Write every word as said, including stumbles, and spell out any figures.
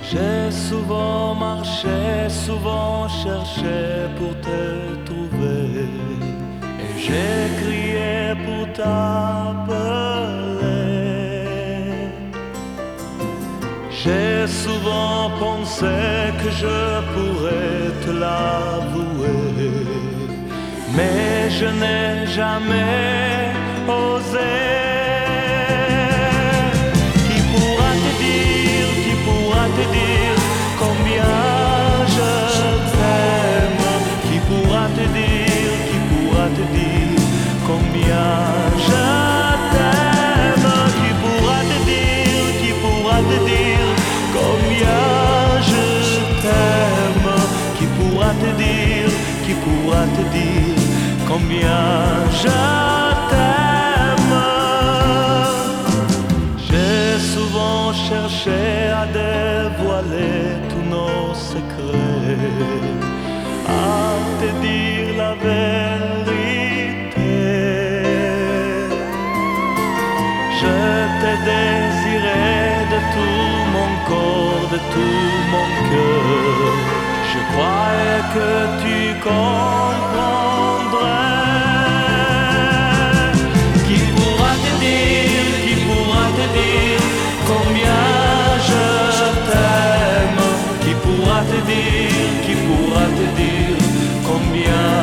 J'ai souvent marché, souvent cherché pour te trouver, et j'ai crié pour t'appeler. J'ai souvent pensé que je pourrais te l'avouer, mais je n'ai jamais osé. Qui pourra te dire, qui pourra te dire combien je t'aime? Qui pourra te dire, qui pourra te dire combien je t'aime? Qui pourra te dire, qui pourra te dire combien je t'aime? Qui pourra te dire, qui pourra te dire combien je t'aime? J'ai souvent cherché à dévoiler tous nos secrets, à te dire la vérité. Je t'ai désiré de tout mon corps, de tout mon cœur. Je croyais que tu comprendrais. Qui pourra te dire, qui pourra te dire combien je t'aime? Qui pourra te dire, qui pourra te dire combien